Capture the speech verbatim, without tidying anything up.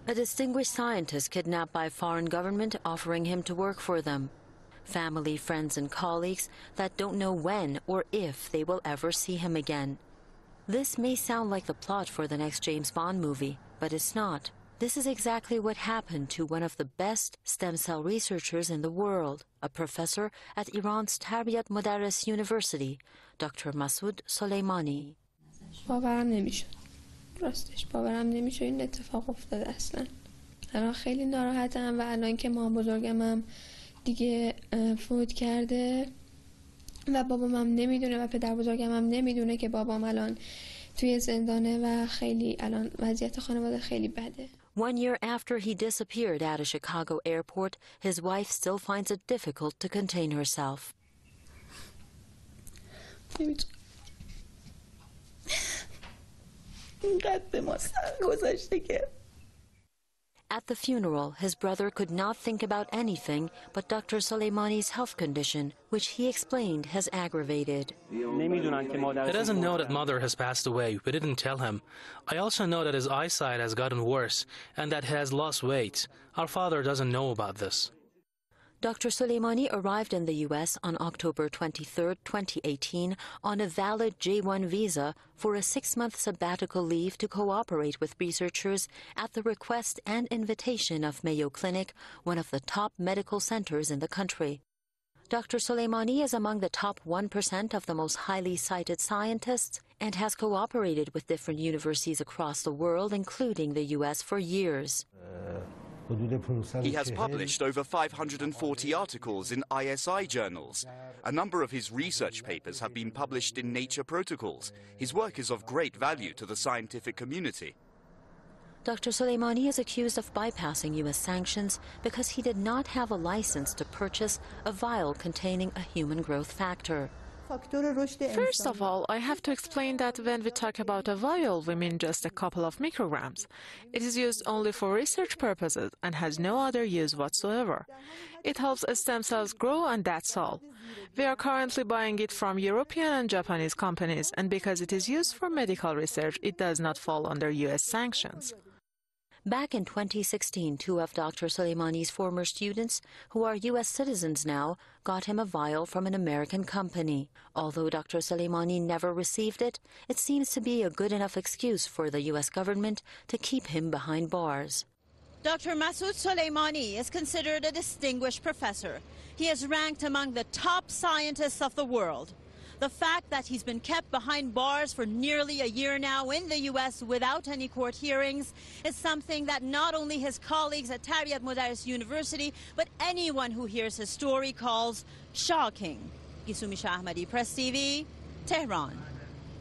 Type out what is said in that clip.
A distinguished scientist kidnapped by a foreign government offering him to work for them. Family, friends, and colleagues that don't know when or if they will ever see him again. This may sound like the plot for the next James Bond movie, but it's not. This is exactly what happened to one of the best stem cell researchers in the world, a professor at Iran's Tarbiyat Modarres University, Doctor Masoud Soleimani. باورم نمیشد. راستش باورم نمیشد این اتفاق افتاده اصلا. الان خیلی ناراحتم و الان که مام بزرگمم دیگه فوت کرده و بابامم نمیدونه و پدر بزرگمم نمیدونه که بابام الان توی زندانه و خیلی الان وضعیت خانواده خیلی بده. One year after he disappeared at a Chicago airport, his wife still finds it difficult to contain herself. At the funeral, his brother could not think about anything but Doctor Soleimani's health condition, which he explained has aggravated. He doesn't know that mother has passed away. We didn't tell him. I also know that his eyesight has gotten worse and that he has lost weight. Our father doesn't know about this. Doctor Soleimani arrived in the U S on October twenty-third, twenty eighteen, on a valid J one visa for a six-month sabbatical leave to cooperate with researchers at the request and invitation of Mayo Clinic, one of the top medical centers in the country. Doctor Soleimani is among the top one percent of the most highly cited scientists and has cooperated with different universities across the world, including the U S, for years. He has published over five hundred forty articles in I S I journals. A number of his research papers have been published in Nature Protocols. His work is of great value to the scientific community. Doctor Soleimani is accused of bypassing U S sanctions because he did not have a license to purchase a vial containing a human growth factor. First of all, I have to explain that when we talk about a vial, we mean just a couple of micrograms. It is used only for research purposes and has no other use whatsoever. It helps stem cells grow, and that's all. We are currently buying it from European and Japanese companies, and because it is used for medical research, it does not fall under U S sanctions. Back in twenty sixteen, two of Doctor Soleimani's former students, who are U S citizens now, got him a vial from an American company. Although Doctor Soleimani never received it, it seems to be a good enough excuse for the U S government to keep him behind bars. Doctor Masoud Soleimani is considered a distinguished professor. He is ranked among the top scientists of the world. The fact that he's been kept behind bars for nearly a year now in the U S without any court hearings is something that not only his colleagues at Tarbiyat Modarres University, but anyone who hears his story calls shocking. Gisumi Shah Ahmadi, Press T V, Tehran.